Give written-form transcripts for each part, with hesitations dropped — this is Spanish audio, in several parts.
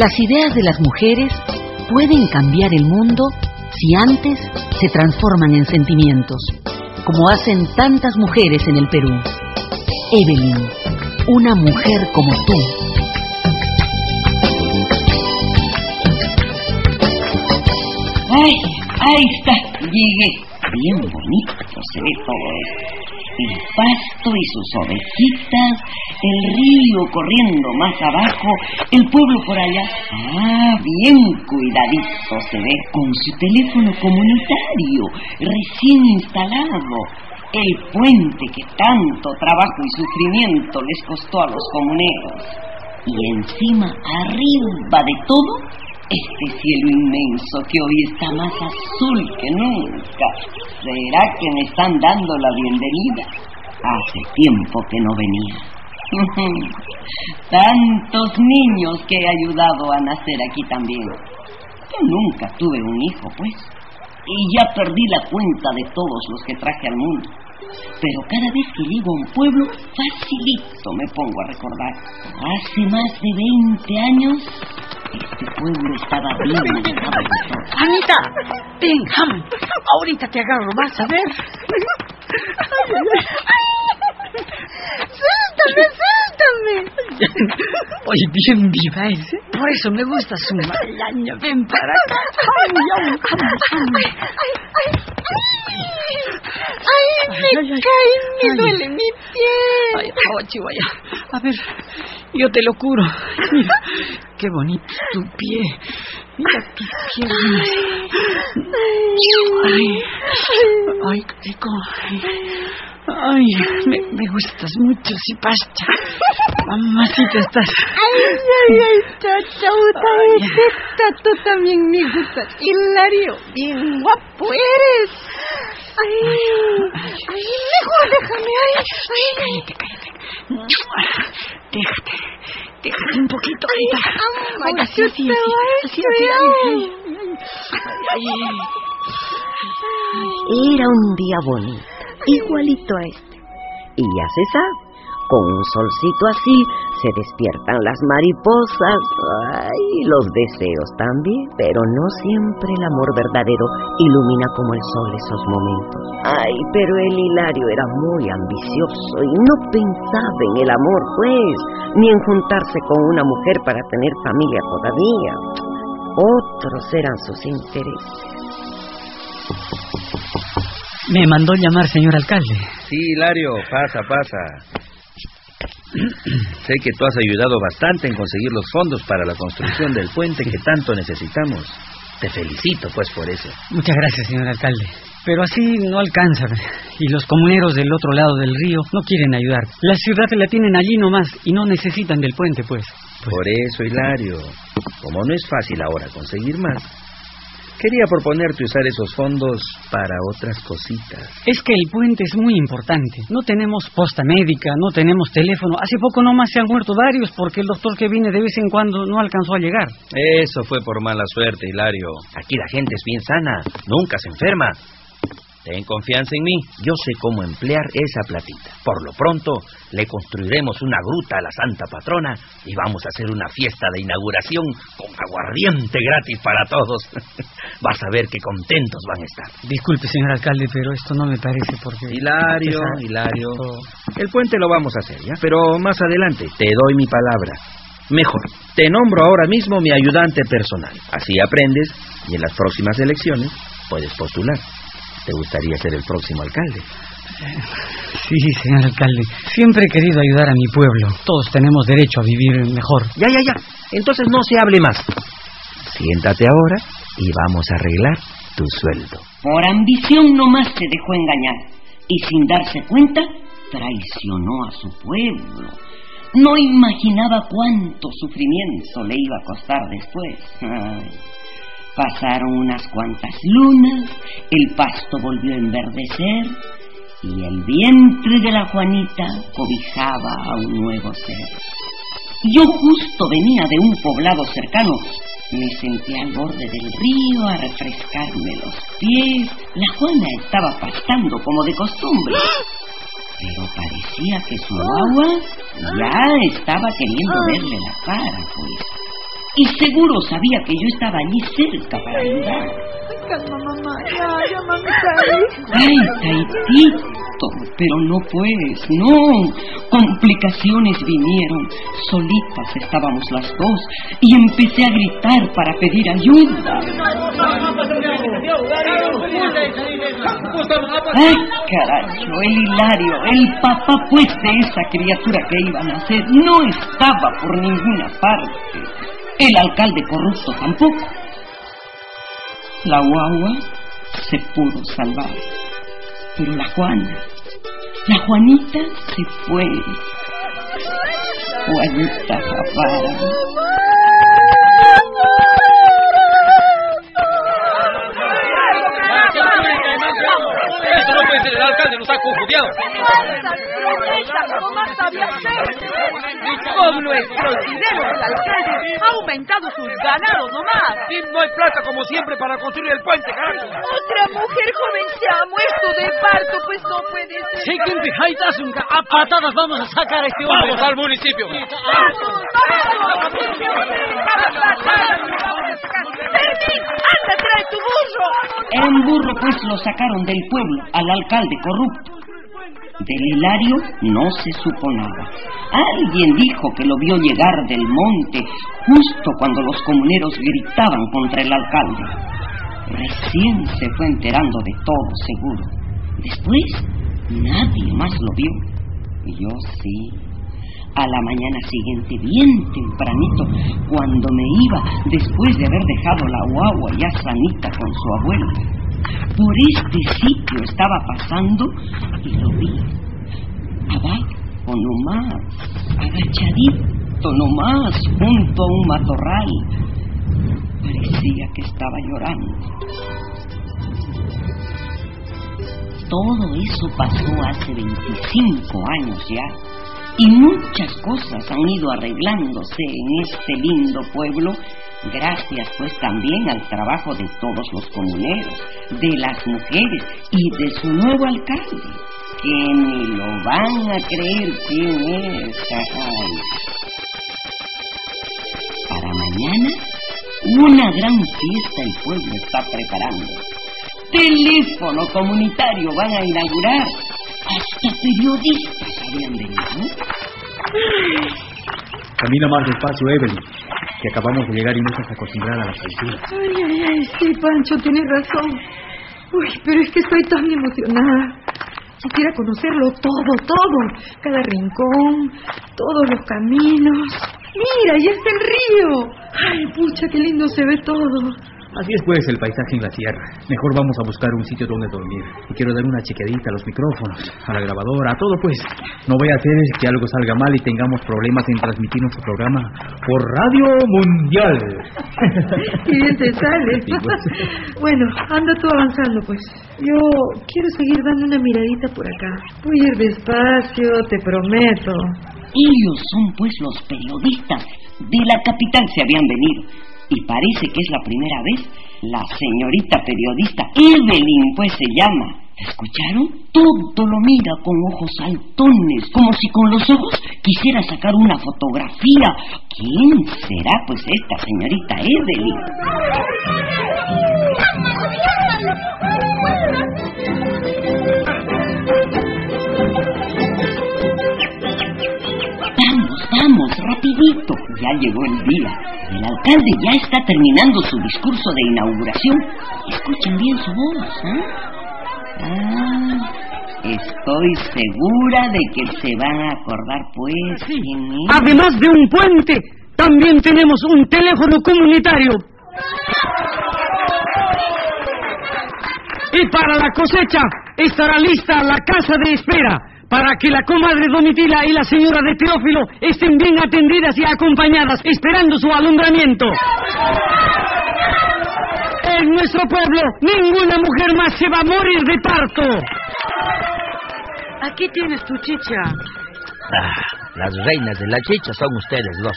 Las ideas de las mujeres pueden cambiar el mundo si antes se transforman en sentimientos, como hacen tantas mujeres en el Perú. Evelyn, una mujer como tú. ¡Ay! Ahí está, llegué. Bien bonito se ve todo esto. El pasto y sus ovejitas, el río corriendo más abajo, el pueblo por allá. Ah, bien cuidadito se ve, con su teléfono comunitario recién instalado. El puente que tanto trabajo y sufrimiento les costó a los comuneros. Y encima, arriba de todo, este cielo inmenso que hoy está más azul que nunca. ¿Será que me están dando la bienvenida? Hace tiempo que no venía. Tantos niños que he ayudado a nacer aquí también. Yo nunca tuve un hijo, pues. Y ya perdí la cuenta de todos los que traje al mundo. Pero cada vez que llego a un pueblo, facilito me pongo a recordar. Hace más de 20 años... este pueblo estaba bien manejado de todo. Anita, ven, Ham. Ahorita te agarro, vas a ver. Suéltame. Oye, bien viva es, ¿eh? Por eso me gusta su malaña. Ven para acá. Ay, me caí, me duele mi pie. Ay, Chihuahua. A ver, yo te lo curo. Mira, qué bonito es tu pie. Mira tus piernas. Ay, qué rico. Ay, me gustas mucho, Sipascha. Mamacita estás. Ay, chachauta, tú también me gustas. Hilario, bien guapo eres. Ay, mejor déjame, Cállate. Déjate un poquito. Así. Era un día bonito, igualito a este. Y ya se sabe, con un solcito así se despiertan las mariposas, ay, los deseos también, pero no siempre el amor verdadero ilumina como el sol esos momentos. Ay, pero el Hilario era muy ambicioso y no pensaba en el amor, pues, ni en juntarse con una mujer para tener familia todavía. Otros eran sus intereses. Me mandó llamar, señor alcalde. Sí, Hilario, pasa. Sé que tú has ayudado bastante en conseguir los fondos para la construcción del puente que tanto necesitamos. Te felicito, pues, por eso. Muchas gracias, señor alcalde. Pero así no alcanza. Y los comuneros del otro lado del río no quieren ayudar. La ciudad la tienen allí nomás y no necesitan del puente, pues. Por eso, Hilario, como no es fácil ahora conseguir más, quería proponerte usar esos fondos para otras cositas. Es que el puente es muy importante. No tenemos posta médica, no tenemos teléfono. Hace poco nomás se han muerto varios porque el doctor que viene de vez en cuando no alcanzó a llegar. Eso fue por mala suerte, Hilario. Aquí la gente es bien sana, nunca se enferma. Ten confianza en mí, yo sé cómo emplear esa platita. Por lo pronto, le construiremos una gruta a la Santa Patrona y vamos a hacer una fiesta de inauguración con aguardiente gratis para todos. Vas a ver qué contentos van a estar. Disculpe, señor alcalde, pero esto no me parece porque... Hilario, el puente lo vamos a hacer, ¿ya? Pero más adelante, te doy mi palabra. Mejor, te nombro ahora mismo mi ayudante personal. Así aprendes y en las próximas elecciones puedes postular. ¿Te gustaría ser el próximo alcalde? Sí, señor alcalde. Siempre he querido ayudar a mi pueblo. Todos tenemos derecho a vivir mejor. Ya. Entonces no se hable más. Siéntate ahora y vamos a arreglar tu sueldo. Por ambición nomás se dejó engañar. Y sin darse cuenta, traicionó a su pueblo. No imaginaba cuánto sufrimiento le iba a costar después. Ay. Pasaron unas cuantas lunas, el pasto volvió a enverdecer y el vientre de la Juanita cobijaba a un nuevo ser. Yo justo venía de un poblado cercano. Me senté al borde del río a refrescarme los pies. La Juana estaba pastando como de costumbre, pero parecía que su agua ya estaba queriendo verle la cara, pues. Y seguro sabía que yo estaba allí cerca para ayudar. Calma, mamá. Ya, mamita. Ay, Taitito, pero no pues, no. Complicaciones vinieron. Solitas estábamos las dos y empecé a gritar para pedir ayuda. Ay, carajo, el Hilario, el papá pues de esa criatura que iban a nacer, no estaba por ninguna parte. El alcalde corrupto tampoco. La guagua se pudo salvar, pero la Juanita se fue. Juanita papá. Eso no puede ser, el alcalde nos ha confundido. Con nuestros dineros, el alcalde ha aumentado sus ganados nomás. Y no hay plata como siempre para construir el puente, carajo. Otra mujer joven se ha muerto de parto, pues no puede ser. A patadas vamos a sacar a este hombre. Vamos al municipio. ¡Fermín! ¡Anda, trae tu burro! En burro pues lo sacaron del pueblo al alcalde corrupto. Del Hilario no se supo nada. Alguien dijo que lo vio llegar del monte justo cuando los comuneros gritaban contra el alcalde. Recién se fue enterando de todo, seguro. Después, nadie más lo vio. Y yo sí. A la mañana siguiente, bien tempranito, cuando me iba, después de haber dejado la guagua ya sanita con su abuela, por este sitio estaba pasando y lo vi. Abajo nomás, agachadito nomás, junto a un matorral. Parecía que estaba llorando. Todo eso pasó hace 25 años ya. Y muchas cosas han ido arreglándose en este lindo pueblo, gracias pues también al trabajo de todos los comuneros, de las mujeres y de su nuevo alcalde, que ni lo van a creer quién es. Ay. Para mañana, una gran fiesta el pueblo está preparando. Teléfono comunitario van a inaugurar. Hasta periodistas habían venido. Camina más despacio, Evelyn, que acabamos de llegar y no estás acostumbrada a las alturas. Ay, sí, Pancho, tienes razón. Uy, pero es que estoy tan emocionada. Quisiera conocerlo todo, cada rincón, todos los caminos. Mira, ya está el río. Ay, pucha, qué lindo se ve todo. Así es pues el paisaje en la sierra. Mejor vamos a buscar un sitio donde dormir. Y quiero dar una chequeadita a los micrófonos, a la grabadora, a todo pues. No voy a hacer que algo salga mal y tengamos problemas en transmitir nuestro programa por Radio Mundial. Qué bien te sale. Sí, pues. Bueno, anda tú avanzando pues. Yo quiero seguir dando una miradita por acá. Voy a ir despacio, te prometo. Ellos son pues los periodistas. De la capital se habían venido. Y parece que es la primera vez. La señorita periodista Evelyn, pues se llama. ¿Escucharon? Todo lo mira con ojos saltones, como si con los ojos quisiera sacar una fotografía. ¿Quién será pues esta señorita Evelyn? Vamos, rapidito. Ya llegó el día. El alcalde ya está terminando su discurso de inauguración. Escuchen bien su voz, estoy segura de que se van a acordar, pues, quién es. Además de un puente, también tenemos un teléfono comunitario. Y para la cosecha estará lista la casa de espera, para que la comadre Domitila y la señora de Teófilo estén bien atendidas y acompañadas, esperando su alumbramiento. En nuestro pueblo, ninguna mujer más se va a morir de parto. Aquí tienes tu chicha. Las reinas de la chicha son ustedes dos.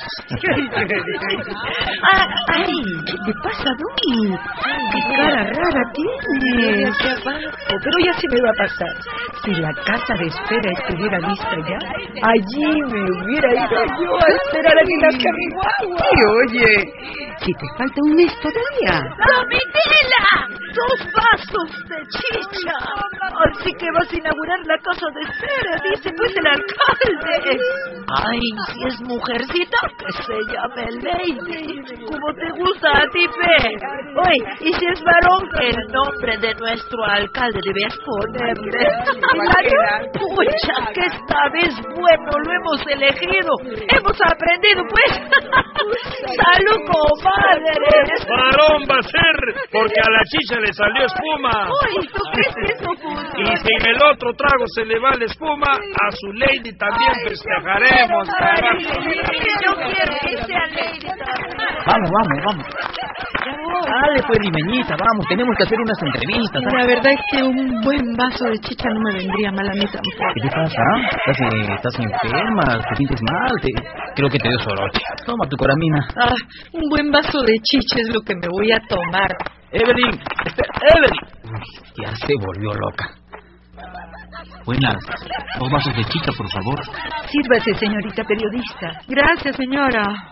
Ay, ¿qué te pasa, Domi? Qué cara rara tienes. Pero ya se me va a pasar. Si la casa de espera estuviera lista ya, allí me hubiera ido yo a esperar a que nazca mi guagua. Sí, oye, si te falta un mes todavía. ¡Domitila! 2 vasos de chicha. Así que vas a inaugurar la casa de espera, dice pues el alcalde. Ay, si es mujercita, que se llame Lady, como te gusta a ti, Pe. Oye, y si es varón, el nombre de nuestro alcalde debes ponerle. Pucha, que esta vez, bueno, lo hemos elegido. Hemos aprendido, pues. ¡Salud, comadre! Varón va a ser, porque a la chicha le salió espuma. Uy, ¿tú crees que eso ocurre? Y si en el otro trago se le va la espuma, a su Lady también festejaremos. Yo quiero que sea Lady también. Vamos. Dale, pues, limeñita, vamos, tenemos que hacer unas entrevistas. La verdad es que un buen vaso de chicha no me vendría mal a mí tampoco. ¿Qué te pasa? ¿Estás enferma? ¿Te sientes mal? Creo que te dio soroche. Toma tu coramina. Un buen vaso de chicha es lo que me voy a tomar. Evelyn. Uy, ya se volvió loca. Buenas, 2 vasos de chicha, por favor. Sírvase, señorita periodista. Gracias, señora.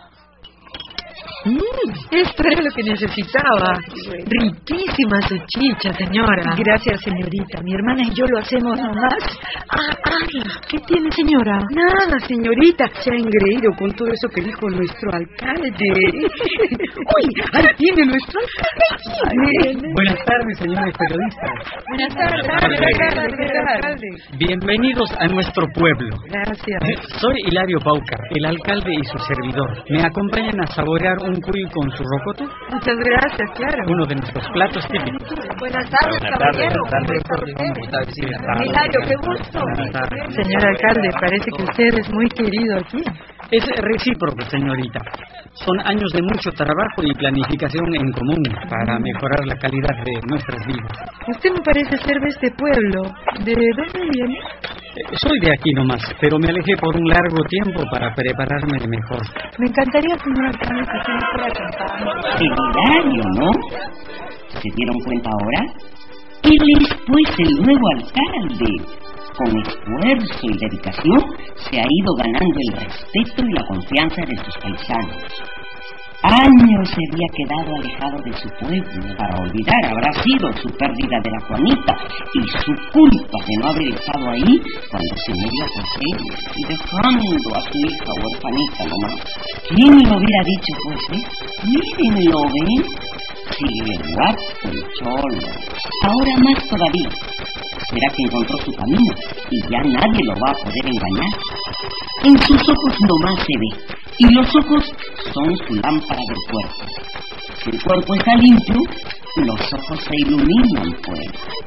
Esto era lo que necesitaba. Riquísima su chicha, señora. Gracias, señorita. Mi hermana y yo lo hacemos nomás. ¿Qué tiene, señora? Nada, señorita. Se ha engreído con todo eso que dijo nuestro alcalde. ¡Uy! ¡Ahí tiene nuestro alcalde! Buenas tardes, señores periodistas. Buenas tardes, alcalde. Bienvenidos a nuestro pueblo. Gracias. Soy Hilario Paucar, el alcalde y su servidor. ¿Me acompañan a saborear un cuy con su rocoto? Muchas gracias, claro. Uno de nuestros platos típicos. Buenas tardes, caballero. Hilario, qué gusto. Señor alcalde, parece que usted es muy querido aquí. Es recíproco, señorita. Son años de mucho trabajo y planificación en común para mejorar la calidad de nuestras vidas. Usted me parece ser de este pueblo. ¿De dónde viene? Soy de aquí nomás, pero me alejé por un largo tiempo para prepararme mejor. Me encantaría, señor alcalde, que usted me fuera acompañando. Hilario, ¿no? ¿Se dieron cuenta ahora? Él es, pues, el nuevo alcalde. Con esfuerzo y dedicación se ha ido ganando el respeto y la confianza de sus paisanos. Años se había quedado alejado de su pueblo. Para olvidar habrá sido su pérdida de la Juanita y su culpa de no haber estado ahí cuando se murió José y dejando a su hija huerfanita nomás. ¿Quién lo hubiera dicho, José? Mírenlo, ¿ven? Sigue guapo el cholo. Ahora más todavía. ¿Será que encontró su camino y ya nadie lo va a poder engañar? En sus ojos nomás se ve, y los ojos son su lámpara del cuerpo. Si el cuerpo está limpio, los ojos se iluminan, pues.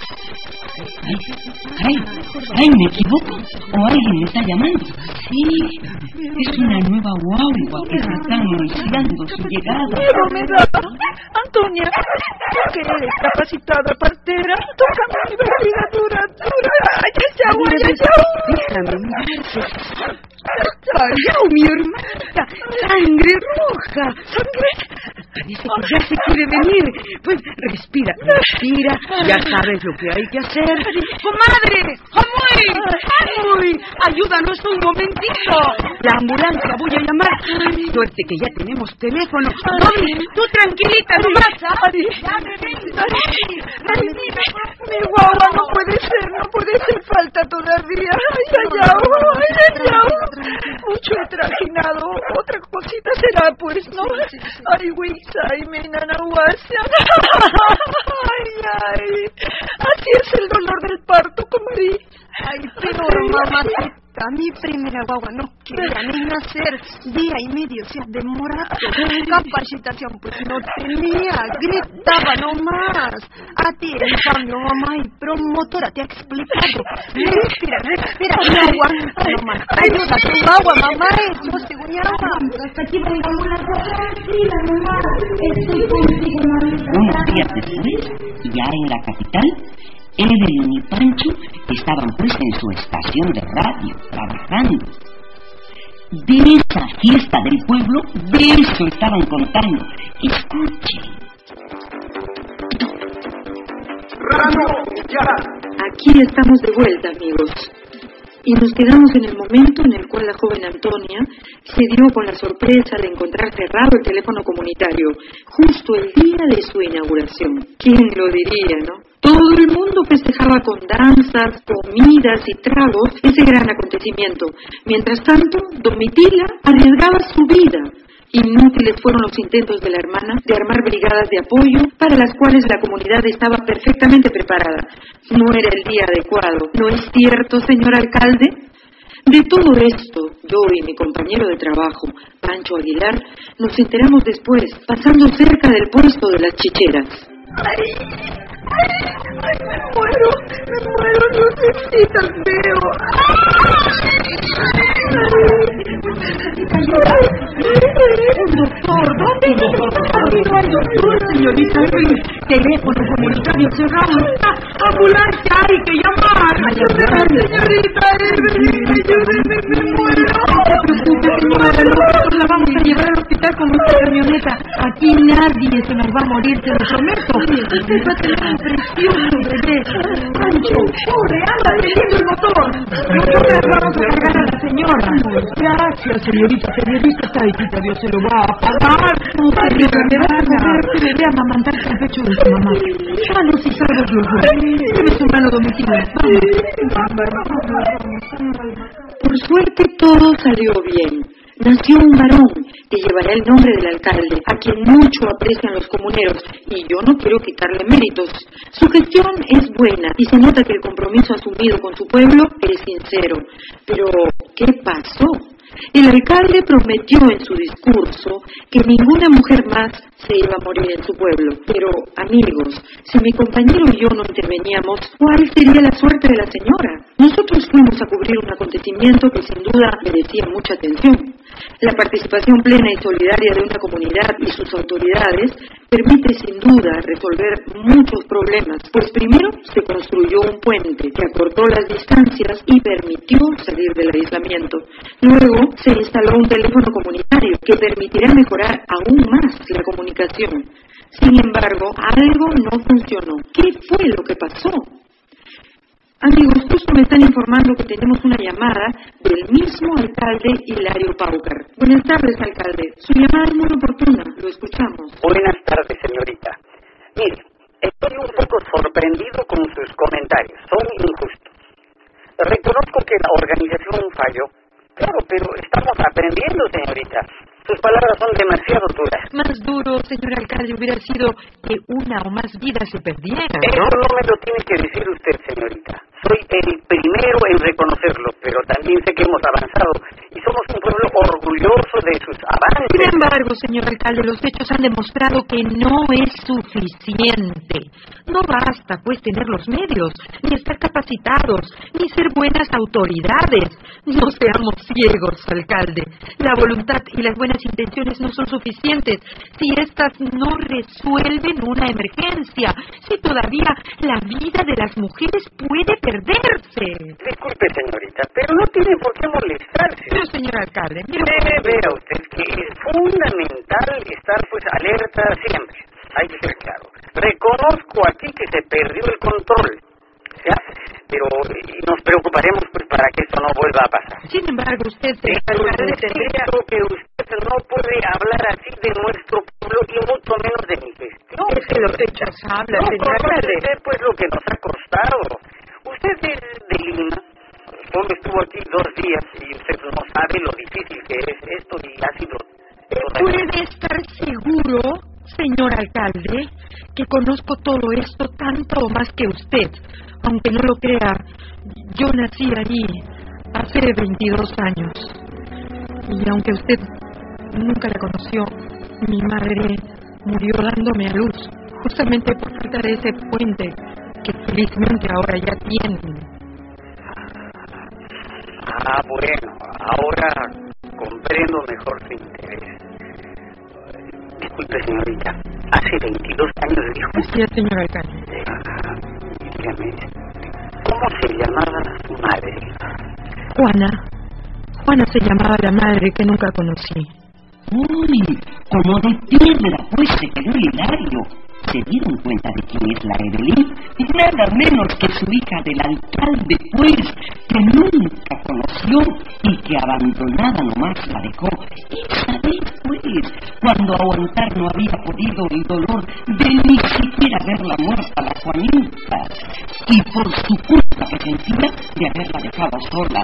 Ay, ¿me equivoco? ¿O alguien me está llamando? Sí, es una nueva guagua que se está anunciando su llegada. Pero me da, Antonia, ¿por qué eres capacitada partera? Tócame mi barriga dura. ¡Ay, Déjame mirarte. ¡Ay, mi hermana! ¡Sangre roja! ¿Sangre? Parece que ya se quiere venir. Pues respira, ya sabes lo que hay que hacer. ¡Comadre! ¡Amuy! ¡Ayúdanos un momentito! La ambulancia voy a llamar. Suerte que ya tenemos teléfono. Mami, tú tranquilita nomás. Mi guagua no puede ser, falta todavía. Ay. Mucho he trajinado, otra cosita será, pues, ¿no? Ay, Wixay, mi nanahuasya. Ay. Así es el dolor del parto, comadre. Ay, pero mamacita, mi primera guagua no quería ni nacer. Día y medio se ha demorado. Capacitación pues no tenía, gritaba nomás. A ti, en cambio, mamá y promotora te ha explicado. Respira, no aguanta nomás. Ayuda a tu guagua, mamá, yo seguro ya hasta aquí vengamos la tranquila, mamá. Estoy contigo, mamita. Unos días después, ya en la capital, Evelyn y Pancho estaban pues en su estación de radio, trabajando. De esa fiesta del pueblo, de eso estaban contando. Escuchen. Aquí estamos de vuelta, amigos. Y nos quedamos en el momento en el cual la joven Antonia se dio con la sorpresa de encontrar cerrado el teléfono comunitario, justo el día de su inauguración. ¿Quién lo diría, no? Todo el mundo festejaba con danzas, comidas y tragos ese gran acontecimiento. Mientras tanto, Domitila arriesgaba su vida. Inútiles fueron los intentos de la hermana de armar brigadas de apoyo para las cuales la comunidad estaba perfectamente preparada. No era el día adecuado, ¿no es cierto, señor alcalde? De todo esto, yo y mi compañero de trabajo, Pancho Aguilar, nos enteramos después, pasando cerca del puesto de las chicheras. Me muero, Diosito, veo. Doctor, ¿dónde está el doctor, señorita? Teléfono comunitario cerrado. Ambulancia, hay que llamar. Ayúdeme, señorita, ayúdeme, me muero. No se preocupe, señora, nosotros la vamos a llevar al hospital con nuestra camioneta. Aquí nadie se nos va a morir, te lo prometo. Usted va a tener un precioso bebé. Pancho, corre, anda, dirigiendo el motor. Nosotros vamos a cargar a la señora. Gracias, señorita está hijita, Dios se lo va a pagar. No, señora, me va a comer este bebé a amamantarse al pecho de su mamá. Vamos y salgas los dos. Debe su mano, Domitila. Por suerte todo salió bien. Nació un varón que llevará el nombre del alcalde, a quien mucho aprecian los comuneros, y yo no quiero quitarle méritos. Su gestión es buena y se nota que el compromiso asumido con su pueblo es sincero. Pero, ¿qué pasó? El alcalde prometió en su discurso que ninguna mujer más se iba a morir en su pueblo. Pero, amigos, si mi compañero y yo no interveníamos, ¿cuál sería la suerte de la señora? Nosotros fuimos a cubrir un acontecimiento que sin duda merecía mucha atención. La participación plena y solidaria de una comunidad y sus autoridades permite sin duda resolver muchos problemas, pues primero se construyó un puente que acortó las distancias y permitió salir del aislamiento. Luego se instaló un teléfono comunitario que permitirá mejorar aún más la comunicación. Sin embargo, algo no funcionó. ¿Qué fue lo que pasó? Amigos, justo me están informando que tenemos una llamada del mismo alcalde Hilario Paucar. Buenas tardes, alcalde. Su llamada es muy oportuna. Lo escuchamos. Buenas tardes, señorita. Mire, estoy un poco sorprendido con sus comentarios. Son injustos. Reconozco que la organización falló. Claro, pero estamos aprendiendo, señorita. Sus palabras son demasiado duras. Más duro, señor alcalde, hubiera sido que una o más vidas se perdieran, ¿no? Eso no me lo tiene que decir usted, señorita. Soy el primero en reconocerlo, pero también sé que hemos avanzado y somos un pueblo orgulloso de sus avances. Sin embargo, señor alcalde, los hechos han demostrado que no es suficiente. No basta, pues, tener los medios, ni estar capacitados, ni ser buenas autoridades. No seamos ciegos, alcalde. La voluntad y las buenas intenciones no son suficientes si estas no resuelven una emergencia, si todavía la vida de las mujeres puede perderse. Disculpe, señorita, pero no tiene por qué molestarse. Pero, señor alcalde, debe ver a usted que es fundamental estar, pues, alerta siempre. Hay que ser claro. Reconozco aquí que se perdió el control, ¿ya? Pero nos preocuparemos, pues, para que esto no vuelva a pasar. Sin embargo, usted... Creo que usted no puede hablar así de nuestro pueblo y mucho menos de mi gestión. Es que los hechos hablan, no, señor alcalde. Usted, pues, lo que nos ha costado. Usted es de Lima, solo estuvo aquí 2 días y usted no sabe lo difícil que es esto y ha sido... Puede estar seguro, señor alcalde, que conozco todo esto tanto o más que usted. Aunque no lo crea, yo nací allí hace 22 años. Y aunque usted nunca la conoció, mi madre murió dándome a luz, justamente por falta de ese puente que felizmente ahora ya tienen. Ah, bueno, ahora comprendo mejor su interés. Disculpe, señorita, hace 22 años dijo. Así es, señor alcalde. Dígame, ¿cómo se llamaba su madre? Juana se llamaba la madre que nunca conocí. Uy, como de piedra, pues se quedó Hilario. ¿Se dieron cuenta de quién es la Evelyn? Nada menos que su hija del alcalde, pues, que nunca conoció y que abandonada nomás la dejó. Esa vez, pues, cuando aguantar no había podido el dolor de ni siquiera verla muerta a la Juanita. Y por su culpa que sentía de haberla dejado sola.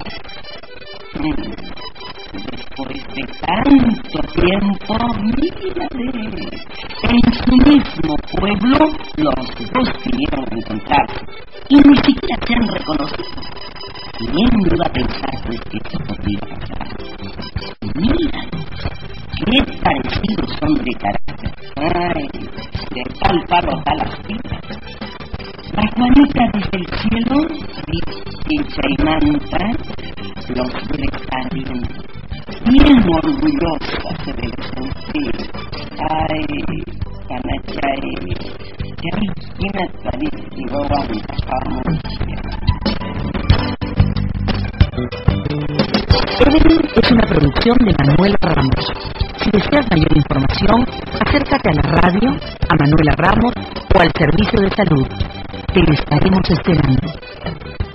Después de tanto tiempo, mírale, en su mismo pueblo los dos vinieron a encontrarse y ni siquiera se han reconocido. ¿Quién iba a pensar pues que esto podría pasar? Mira, qué parecidos son de carácter. Ay, de tal palo tal astilla. La Juanita desde el cielo, dicha y manta, los debe estar viendo. Bien orgullosa se debe sentir. Ay, Panachay, que imagínate, Evelyn es una producción de Manuela Ramos. Si deseas mayor información, acércate a la radio, a Manuela Ramos o al servicio de salud. Te estaremos esperando.